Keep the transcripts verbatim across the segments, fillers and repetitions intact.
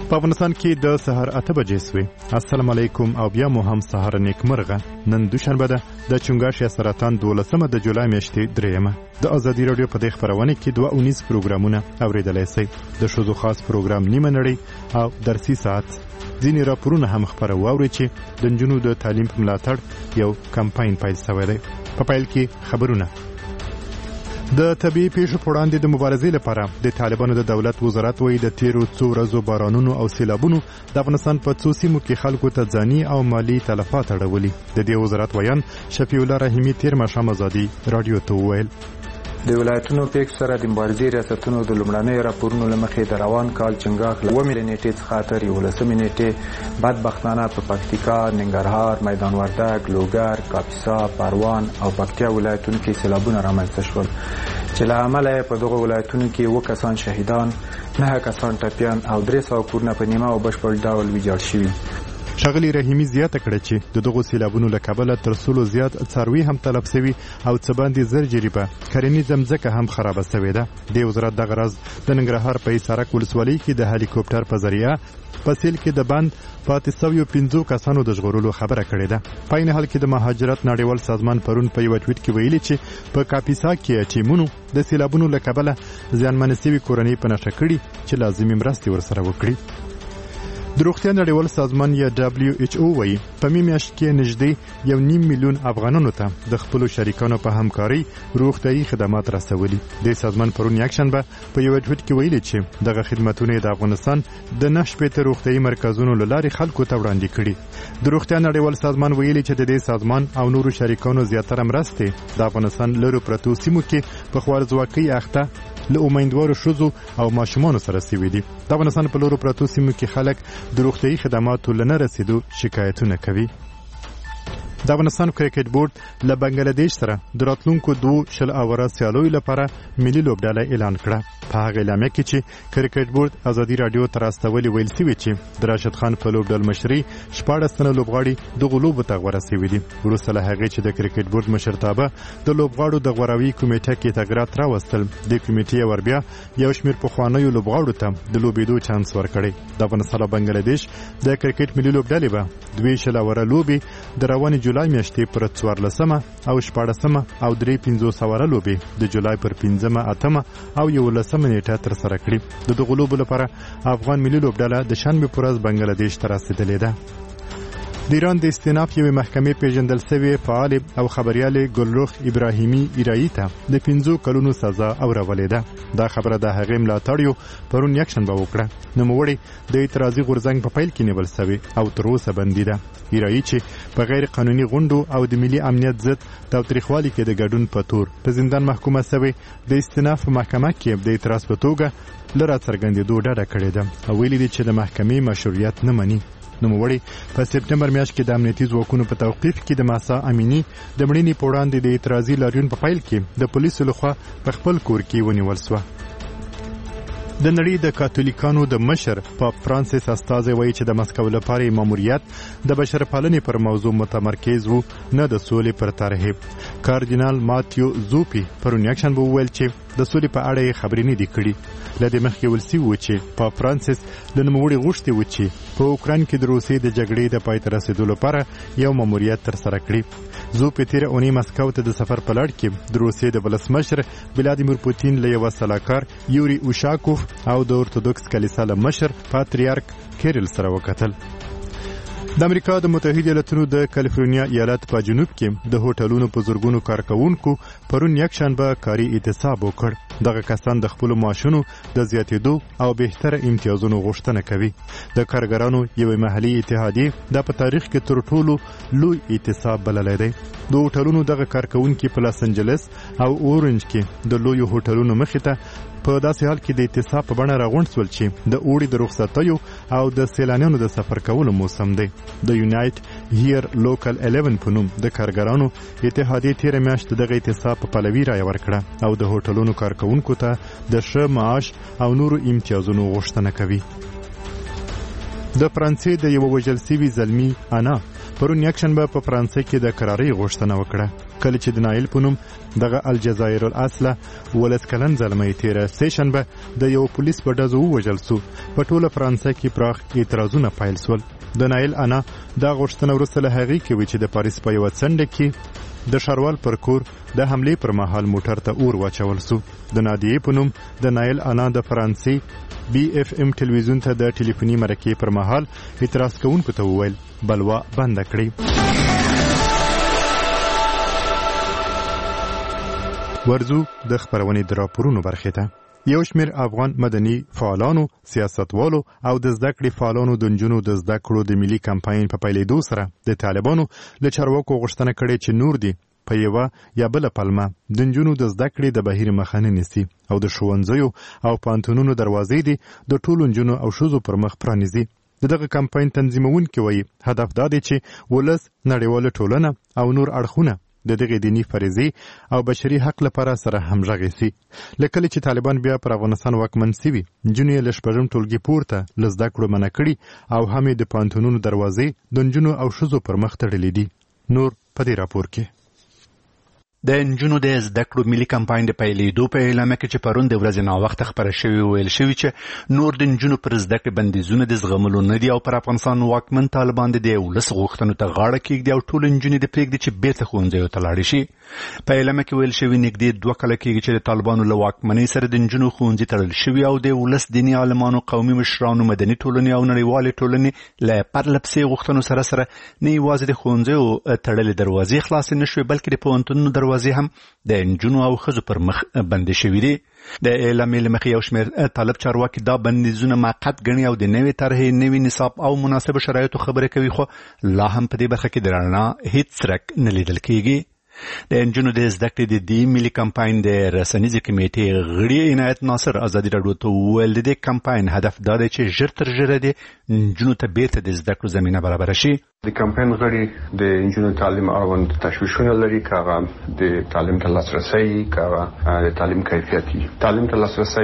په افغانستان کې د سهار اته بجې سوې. السلام علیکم او بیا مو هم سهار نیکمرغه. نن دوشنبه ده د چنګاښ یا سرطان دولسمه د جولای میاشتې دریمه. د ازادي راډیو په دې خپرونه کې دوه اونیز پروګرامونه اوریدلای شئ. د ښځو خاص پروګرام نیمه نړۍ او درسي ساعت. ځینې راپورونه هم خپرو واورئ چې د نجونو د تعلیم په ملاتړ یو کمپاین پیل شوی دی. په پیل کې خبرونه. د طبیعي پیښو په وړاندې د مبارزې لپاره د طالبانو د دولت وزارت وایي د تیرو څو ورځو بارانونو او سیلابونو د افغانستان په څو سیمو کې خلکو ته ځاني او مالي تلفات اړولي. د دې وزارت ویان شفیع الله رحیمي تیر ماښام ازادي راډیو ته وویل د ولایتونو پیښو سره د مبارزې ریاستونو د لومړنیو راپورونو له مخې د روان کال چنګاښ له اوومې نیټې څخه تر یولسمې نیټې بدبختانه په پکتیکا، ننګرهار، میدان وردګ، لوګر، کاپیسا، پروان او پکتیا ولایتونو کې سیلابونه رامنځته شول چې له امله په دغو ولایتونو کې اووه کسان شهیدان، نهه کسان ټپیان او درې سوه کورونه په نیمه او بشپړ ډول ویجاړ شوي. ښاغلي رحیمي زیاته کړه چې د دغو سیلابونو له کبله تر سلو زیات څاروي هم تلف شوي او څه باندې زر جریبه کرنیزه مځکه هم خرابه شوې ده. د وزارت دغه راز د ننګرهار په حصارک ولسوالۍ کې د هلیکوپټر په ذریعه په سیل کې د بند پاتې سویو پنځو کسانو د ژغورلو خبره کړې ده. په عین حال کې د مهاجرت نړیوال سازمان پرون په یو ټویټ کې ویلي چې په کاپیسا کې ټیمونو د سیلابونو له کبله زیانمنې شوي کورنۍ په نښه کړي چې لازمي مرستې ورسره وکړي. د روغتیا نړیوال سازمان یا دبلیو ایچ او وایي په مې میاشت کې نږدې یو نیم میلیون افغانانو ته د خپلو شریکانو په همکارۍ روغتیايي خدمات رسولي. د سازمان پرون یکشنبه په یو ټویټ کې ویلي چې دغه خدمتونه د افغانستان د نه شپېته روغتیايي مرکزونو له لارې خلکو ته وړاندې کړي. د روغتیا نړیوال سازمان ویلي چې د دې سازمان او نورو شریکانو زیاتره مرستې د افغانستان لرو پرتو سیمو کې په خوارځواکۍ اخته له امیندوارو ښځو او ماشومانو سره سوي دي. د افغانستان په لورو پرتو سیمو کې خلک د روغتیايي خدماتو له نه رسیدو شکایتونه کوي. د افغانستان کرکټ بورډ له بنگلاديش سره د راتلونکو دوه شل اوره سیالیو لپاره ملي لوبډله اعلان کړه. په هغه اعلامیه کې چې کرکټ بورډ ازادي راډیو ته راستولې ویل شوي چې د راشد خان په لوبډل مشري شپاړس تنه لوبغاړي دغو لوبو ته غوره شوي دي. وروسته له هغې چې د کرکټ بورډ مشرتابه د لوبغاړو د غوروي کمیټه کې تغیرات راوستل، د کمیټې ور بیا یو شمېر پخوانیو لوبغاړو ته د لوبېدو چانس ورکړی. د افغانستان او بنگلاديش د کرکټ ملي لوبډلې به دوه شل اوره لوبې د روانې جولای میاشتې پر څوارلسمه او شپاړسمه او درې پنځوس اوره لوبې د جولای پر پنځمه، اتمه او یولسمه نیټه ترسره کړي. د دغو لوبو لپاره افغان ملي لوبډله د شنبې په ورځ بنگلاديش ته رسېدلې ده. د ایران د استیناف یوې محکمې پیژندل شوې فعال او خبریال ګلرخ ابراهیمي ایرایی ته د پنځو کلونو سزا اورولې ده. دا خبره د هغې ملاتړیو پرون یکشنبه وکړه. نوموړی د اعتراضي غورځنګ په پیل کې نیول شوی او تر اوسه بندي ده. ایرایی چې په غیر قانوني غونډو او د ملي امنیت ضد تاوتریخوالي کې د ګډون په تور په زندان محکومه شوی، د استیناف په محکمه کې د اعتراض په توګه له راڅرګندېدو ډډه کړې ده او ویلي دي چې د محکمې مشروعیت نه مني. نوموړی په سپټمبر میاشت کې د امنیتي ځواکونو په توقیف کې د ماسا امینی د مړینې په وړاندې د اعتراضي لاریون په پیل کې د پولیسو لخوا په خپل کور کې ونیول شوه. د نړۍ د کاتولیکانو د مشر پاپ فرانسیس استازی وایي چې د مسکو لپاره ماموریت د بشرپالنې پر موضوع متمرکز وو، نه د سولې پر ترهیب. کاردینال ماتیو زوپی پرون یکشنبه وویل چې د سولې په اړه یې خبرې نه دي کړي. له دې مخکې ویل شوي وو چې پاپ فرانسیس له نوموړي غوښتي وو چې په اوکراین کې د روسیې د جګړې د پای ته رسېدو لپاره یو ماموریت ترسره کړي. زوپی تېره اونۍ مسکو ته د سفر په لړ کې د روسیې د ولسمشر ولادیمیر پوتین له یوه سلاکار یوري اوشاکوف او د ارتودوکس کلیسا له مشر پاتریارک کیریل سره وکتل. د امریکا د متحده ایالاتونو د کالیفورنیا ایالت په جنوب کې د هوټلونو په زرګونو کارکوونکو پرون یکشنبه کاري اعتصاب وکړ. دغه کسان د خپلو معاشونو د زیاتېدو او بهتره امتیازونو غوښتنه کوي. د کارګرانو یوې محلي اتحادیې دا په تاریخ کې تر ټولو لوی اعتصاب بللی دی. د هوټلونو دغه کارکوونکي په لاس انجلس او اورنج کې د لویو هوټلونو مخې ته په داسې حال کې د اعتصاب په بڼه راغونډ شول چې د اوړي د رخصتیو او د سیلانیانو د سفر کولو موسم دی. د یونایټ هیر لوکل الیون په نوم د کارګرانو اتحادیې تېره میاشت دغه اعتصاب په پلوي رایه ورکړه او د هوټلونو کارکوونکو ته د ښه معاش او نورو امتیازونو غوښتنه کوي. د فرانسې د یو وژل شوي زلمي انا پرون یکشنبه په فرانسې کې د قرارۍ غوښتنه وکړه کله چې د نایل په نوم دغه الجزایر الاصله ولس کلن زلمی تیره سه شنبه د یو پولیس په ډزو ووژل سو په ټوله فرانسې کې پراخ اعتراضونه پیل سول د نایل انا دا غوښتنه وروسته له هغې کې چې د پاریس په یوه څنډه کې د ښاروال پر کور د حملې پر مهال موټر ته اور واچول سو د نادیې په نوم د نایل انا د فرانسې بی اف ام ټلویزیون ته د ټلیفوني مرکې پر مهال اعتراض کوونکو ته وویل بلوا بنده کړئ. ورځو د خپرونې د راپورونو برخې ته. یو شمېر افغان مدني فعالانو، سیاستوالو او د زده کړې فعالانو د نجونو د زده کړو د ملي کمپاین په پیلېدو سره د طالبانو له چارواکو غوښتنه کړې چې نور دي په یوه یا بله پلمه د نجونو د زده کړې د بهیر مخه نه نیسي او د ښوونځیو او پوهنتونونو دروازې دي د ټولو نجونو او ښځو پر مخ پرانیزي. د دغه کمپاین تنظیمونکي وایي هدف دا دی چې ولس، نړیواله ټولنه او نور اړخونه د دغه دینی فریضې او بشري حق لپاره سره همغږي سي. لکه چې طالبان بیا پر افغانستان واکمن سوي نجونې له شپږم ټولګي پورته له زده کړو منع کړي او هم د پوهنتونونو دروازې د نجونو او ښځو پر مخ تړلې دي. نور په دې راپور کې د نجونو د زده کړو ملي کمپاین د پیلېدو په اعلامیه کې چې پرون د ورځې ناوخته خپره شوې ویل شوي چې نور د نجونو پر زده کړې بندیزونه د زغملو نه دي او پر افغانستان واکمن طالبان د ولس غوښتنو ته غاړه کېږدي او ټولې نجونې د پرېږدي چې بېرته ښوونځیو ته لاړې شي. په اعلامیه کې ویل شوي نږدې دوه کاله کېږي چې د طالبانو له واکمنۍ سره د نجونو ښوونځي تړل شوي او د ولس دیني عالمانو، قومي مشرانو، مدني ټولنې او نړیوالې ټولنې له پرله پسې غوښتنو سره سره نه یوازې د ښوونځیو تړلې دروازې خلاصې نه شوې بلکې د پوهنتونونو دروازې هم د نجونو او ښځو پر مخ بندې شوي دي. د اعلامیې له مخې یو شمېر طالب چارواکي دا بندیزونه موقت ګڼي او د نوې طرحې، نوي نصاب او مناسبو شرایطو خبرې کوي، خو لا هم په دې برخه کې د رڼا هیڅ څرک نه لیدل کېږي. د نجونو د زده کړې د دې ملي کمپاین د رسنیزې کمیټې غړي عنایت ناصر ازادي راډیو ته وویل د دې کمپاین هدف دا دی چې ژر تر ژره د نجونو ته بیرته د زده کړو زمینه برابره شي. د کمپاین غړي د نجونو تعلیم اړوند تشویشونه لري، که هغه د تعلیم ته لاسرسی، که هغه د تعلیم کیفیتي. تعلیم ته لاسرسی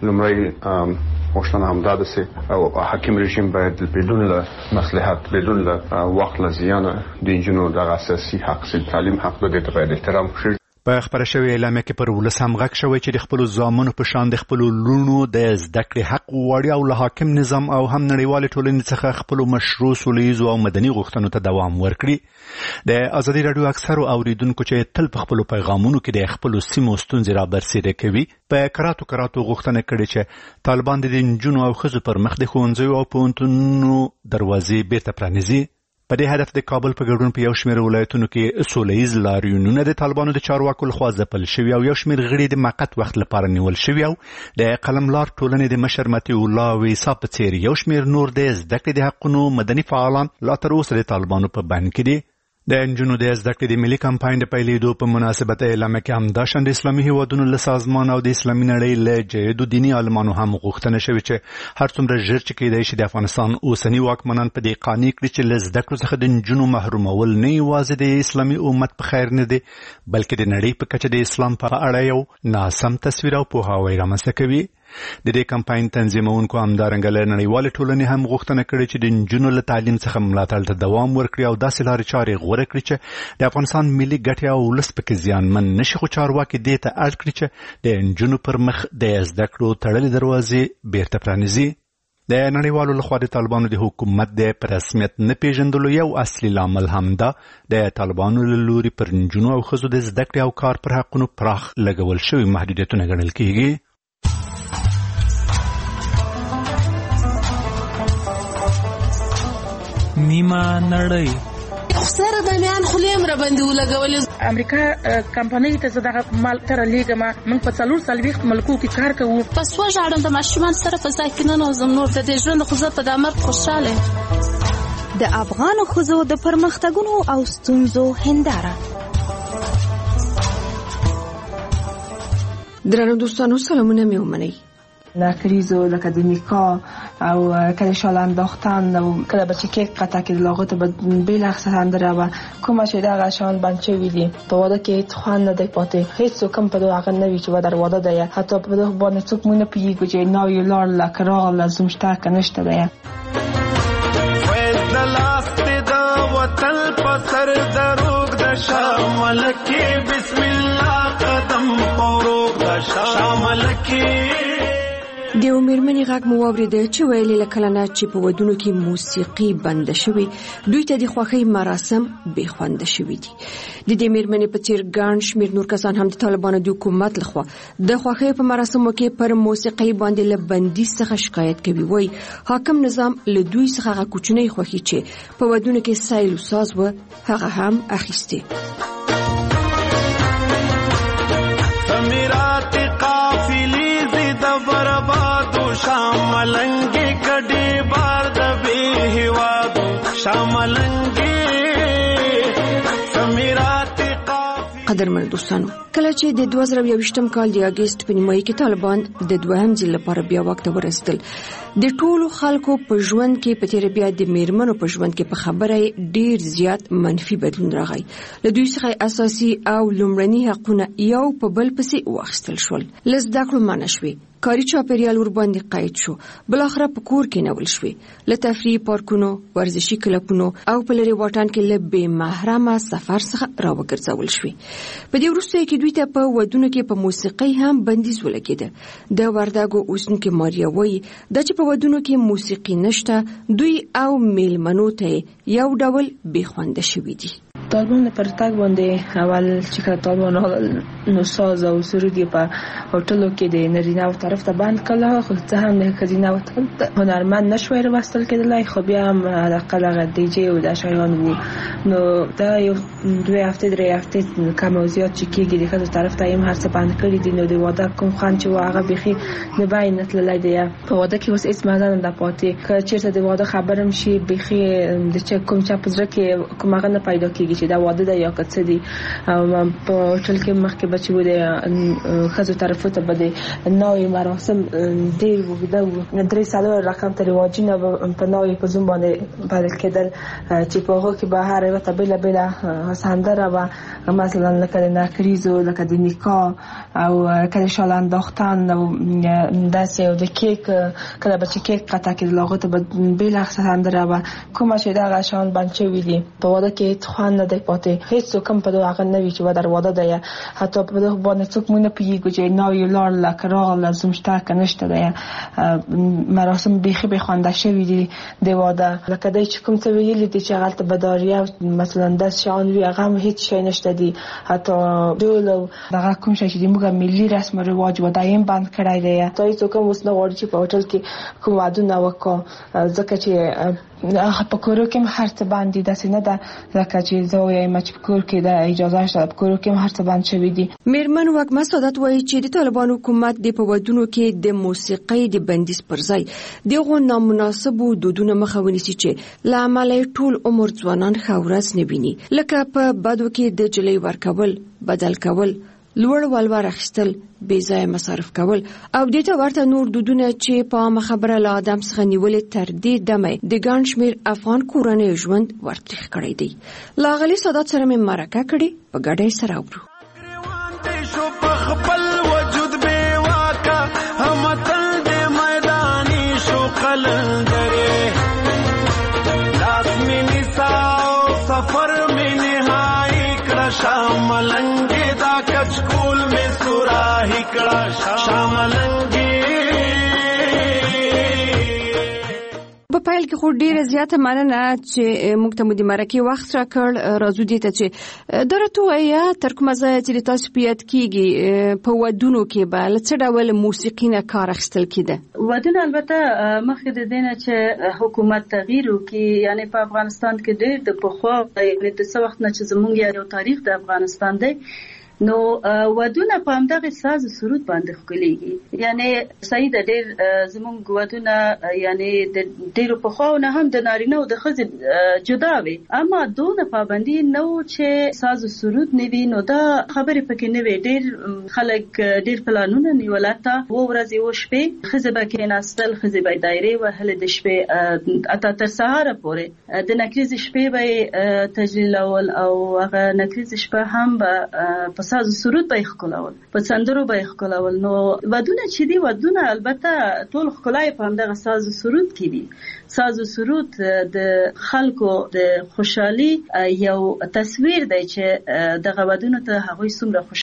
لومړی غوښتنه همدا ده چې او حاکم رژیم باید بدون له مصلحت، بدون له وخت له زیانه د نجونو دغه اساسي حق چې تعلیم حق ده د باید احترام شي. په خبره شوې اعلامیه کې پر ولس هم غږ شوی چې د خپلو زامنو په شان د خپلو لوڼو د زده کړې حق وغواړي او له حاکم نظام او هم نړیوالې ټولنې څخه خپلو مشروع سولیزو او مدني غوښتنو ته دوام ورکړي. د ازادي راډیو اکثرو اوریدونکو چې تل په خپلو پیغامونو کې د خپلو سیمو ستونزې را برسېره کوي په کراتو کراتو غوښتنه کړې چې طالبان د نجونو او ښځو پر مخ د ښوونځیو او پوهنتونونو دروازې بیرته پرانیزي. په دې هدف د کابل په ګډون په یو شمېر ولایتونو کې سوله ییز لاریونونه د طالبانو د چارواکو لخوا ځپل شوي او یو شمېر غړي د موقت وخت لپاره نیول شوي او د قلملار ټولنې د مشر متي الله ویسا په څېر یو شمېر نور د زده کړې د حقونو مدني فعالان لا تر اوسه د طالبانو په بند کې دي. د نجونو د زده کړې د ملي کمپاین د پیلېدو په مناسبت اعلامیه کې همداشان د اسلامي هیوادونو له سازمان او د اسلامي نړۍ له جیدو دیني عالمانو هم غوښتنه شوې چې هر څومره ژر چې کېدای شي د افغانستان اوسني واکمنان په دې قانع کړي چې له زده کړو څخه د نجونو محرومول نه یوازې د اسلامي امت په خیر نه دی بلکې د نړۍ په کچه د اسلام په اړه یو ناسم تصویر او پوهاوی رامنځته کوي. د دې کمپاین تنظیمونکو همدارنګه له نړیوالې ټولنې هم غوښتنه کړې چې د نجونو له تعلیم څخه ملاتړ ته دوام ورکړي او داسې لارې چارې غوره کړي چې د افغانستان ملي ګټې او ولس پکې زیانمن نشي. خو چارواکي دې ته اړ کړي چې د نجونو پر مخ د زده کړو تړلې دروازې بیرته پرانیزي. د نړیوالو لخوا د طالبانو د حکومت د په رسمیت نه پیژندلو یو اصلي لامل هم ده د طالبانو له لوري پر نجونو او ښځو د زده کړې او کار پر حقونو پراخ لګول شوي محدودیتونه ګڼل کېږي. نیمه نړۍ سره د میان خلیم را باندې ولګولې. امریکا کمپنۍ ته زه دغه مال تر لیږم، موږ په څلور څلوېښت ملکو کې کار کوو. پس وژاړم د ماشومان سره په ځای کې ننوځم، نور د دې ژوند خو زه په دې مرګ خوشحاله. د افغانو ښځو د پرمختګونو او ستونزو هنداره. درنو دوستانو سلامونه می ومنئ. نکریزو لکه د نیکا او کله شال انداختن او کله به چې کیک قطع کې لاغت به بلخص اندره و کومه چې دغه شان بنچه ویدي په واده کې هیڅ خوان نه دی پاتې، هیڅ کوم په دغه نه وی چې و در واده دی، حتی په دغه باندې څوک مونږ نه پیږي چې نو یو لار لکرا لازم شته کنيشته دی. فیض لاست د وطن شامل کې بسم الله قدم پروغ شامل کې د میرمنې غږ مو واورېده چې ویلې له کله نه چې په ودونو کې موسیقي بنده شوې دوی ته د خوښۍ مراسم بې خونده شوي دي. د دې میرمنې په څېر ګڼ شمېر نور کسان هم د طالبانو د حکومت لخوا د خوښۍ په مراسمو کې پر موسیقۍ باندې له بندیز څخه شکایت کوي. وایي حاکم نظام له دوی څخه هغه کوچنۍ خوښي چې په ودونو کې سیل و ساز و هغه هم اخیستې. شاملنګي کډي بار د به هوادو شاملنګي سمیرات قافي. قدرمن دوستانو، کله چې د دوه زره یوویشتم کال د اګست په نیمایي کې طالبان د دوهم ځل لپاره بیا واک ته ورسېدل، د ټولو خلکو په ژوند کې په تیر بیا د میرمنو په ژوند کې په خبره ډیر زیات منفي بدلون راغی. له دوی څخه اساسي او لومړني حقونه یو په بل پسې واخیستل شول. له زده کړو منع شوې، کاري چاپیریال ورباندې قید شو، بلاخره په کور کې نول شوې، له تفریحي پارکونو، ورزشي کلبونو او په لرې واټن کې له بې محرمه سفر څخه راوګرځول شوې. په دې وروسته کې دوی ته په ودونو کې په موسیقۍ هم بندیز ولګېده. د وردګو اوسېدونکې ماریا وایي دا چې په ودونو کې موسیقي نشته دوی او میلمنو ته یو ډول بې خونده شوي دي. طالبان پر تاګ باندې اول چې کله طالبان نو ساز او سرود په هوټلو کې د نارینه او طرف ته باندې کله خو څه هم د ښځینه او هنرمند نشوي راوستل کېدلای، خو بیا هم علاقه هغه دی جې او د شایان وو. نو دا یو دوه هفته درې هفته کم او زیات چې کېږي د ښځو طرف ته هم هر څه باندې کړي دي. نو د واده کوم خوند چې هغه بيخي نه باید نتللی دی په واده کې اوس هیڅ مزه نه پاتې. که چېرته د واده خبرم شي بيخي د چا کوم چا په ځکه کې کوم هغه نه پیدا کېږي چې دا واده دی یا څه دی. په هوټل کې مخکې بچي و د ښځو طرف ته بده نوې مراسم ډېر وګړه و درې ساله رقم ته رواجونه په نوې په زوم باندې بدل کېدل چې په هغه کې به هر یو ته بل بل سندره و مثلا لکه د نکریزو لکه د نکاح او کله شال انداختن او داسې د کیک کله به چې کیک قطع کېدل هغه ته به بل سندره و کومه چې دا غشان باندې وی دي په واده کې خوان نه دی پاتې. هیڅ کوم په دغه هغه نوي چې و در واده دی حتی په دغه باندې څوک مونږ نه پیږي چې نوې لار لکرال لازم شته کنيشته دی. مراسم بيخي به خوانده شوی دي د واده لکه دای چې کوم څه ویل دي چې غلط بداریه مثلا د شان وی هغه هیڅ شي نشته دي. حتی ډول دغه کوم شي چې موږ ملي رسم او رواج و دایم بند کړای دی. ته هیڅ کوم وس نه ورچ په هوټل کې کوم واده وکړه ځکه چې په کورو کې هر څه باندې داسې نه ده لکه چې زه وایم چې په کور کې د اجازه شته په کورو کې هر څه باندې شوی دي. میرمن وګما سعادت وایي چې د طالبانو حکومت د په ودونو کې د موسیقۍ د بندیز پر ځای دغه نامناسب دودونه مخه ونیسي چې له امله ټول عمر ځوانان ښه ورځ نه ویني، لکه په بدو کې د جلۍ ورکول، بدل کول، لوړ ولور اخیستل، بې ځایه مصارف کول او دې ته ورته نور دودونه چې په عامه خبره له آدم څخه نیولې تر دې دمه د ګڼ شمېر افغان کورنیو ژوند ورتریخ کړی دی. له ښاغلي سعادت سره مې مرکه کړې، په ګډه یې سره اورو. خپل وجود بے واکا هم تل دې میدانی شو قلندرې لاس می نساو سفر می نهایی کړه شاملنګي دا کچکول می سوراهی کړه شاملنګي. په پیل کې خو ډیره زیاته مننه چې موږ ته مو د مرکې وخت راکړ. راځو دې ته چې درته وایا تر کومه ځایه چې تاسو په یاد کېږي په ودونو کې به له څه ډول موسیقي نه کار اخیستل کېده؟ ودونه البته مخکې د دې نه چې حکومت تغییر وکړي، یعنی په افغانستان کې ډېر د پخوا یعنې د څه وخت نه چې زموږ یو تاریخ د افغانستان دی نو ودونه په همدغه ساز سرود باندې ښکليږي. یعنی سید ډېر زموږ ودونه یعنی د ډېرو پخواونه هم د نارینه او د ښځې جدا وي، اما دونه پابندي نه و چې ساز سرود نه وي. نو دا خبرې پکې نه وي. ډېر خلک ډېر پلانونه نیول تا و ورځې و شپې ښځې به کېناستل، ښځې به دایرې وهلې د شپې اته تر سهاره پورې د نکریز شپې به تجلیلول او هغه نکریز شپه هم به په ساز او سرود به ښکلاول، په سندرو به ښکلاول. نو ودونه چې دی ودونه البته ټول ښکلای په همدغه ساز او سرود کې دي. ساز او سرود د خلکو د خوشحالي یو تصویر دی چې دغه ودونه ته هغوی څومره